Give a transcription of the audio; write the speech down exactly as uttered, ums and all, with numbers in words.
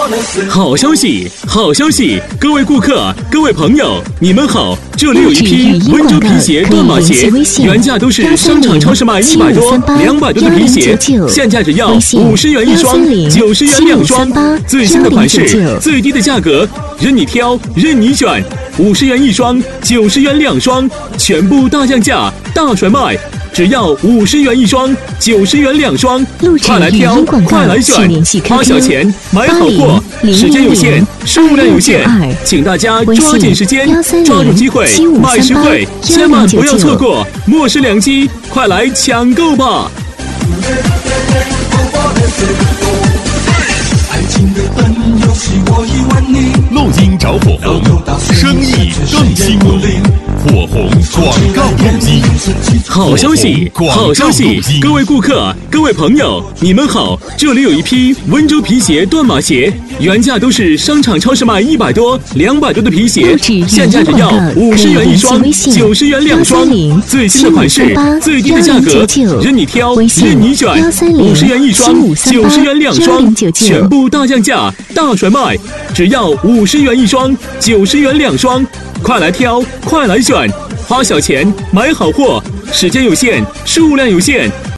好消息，好消息！各位顾客，各位朋友，你们好！这里有一批温州皮鞋、断码鞋，原价都是商场超市卖一百多、两百多的皮鞋，现价只要五十元一双，九十元两双。最新的款式，最低的价格，任你挑，任你选。五十元一双，九十元两双，全部大降价，大甩卖。只要五十元一双，九十元两双，快来挑，快来选，花小钱买好货，时间有限，数量有限，请大家抓紧时间，抓住机会，买实惠，千万不要错过，莫失良机，快来抢购吧！ 录音找火红，生意更兴隆，火红广告录机。 好消息，好消息！各位顾客，各位朋友，你们好！这里有一批温州皮鞋、断码鞋，原价都是商场超市卖一百多、两百多的皮鞋，现价只要五十元一双，九十元两双。最新的款式，最低的价格，任你挑，任你选。五十元一双，九十元两双，全部大降价，大甩卖，只要五十元一双，九十元两双。快来挑，快来选，花小钱买好货，时间有限，数量有限。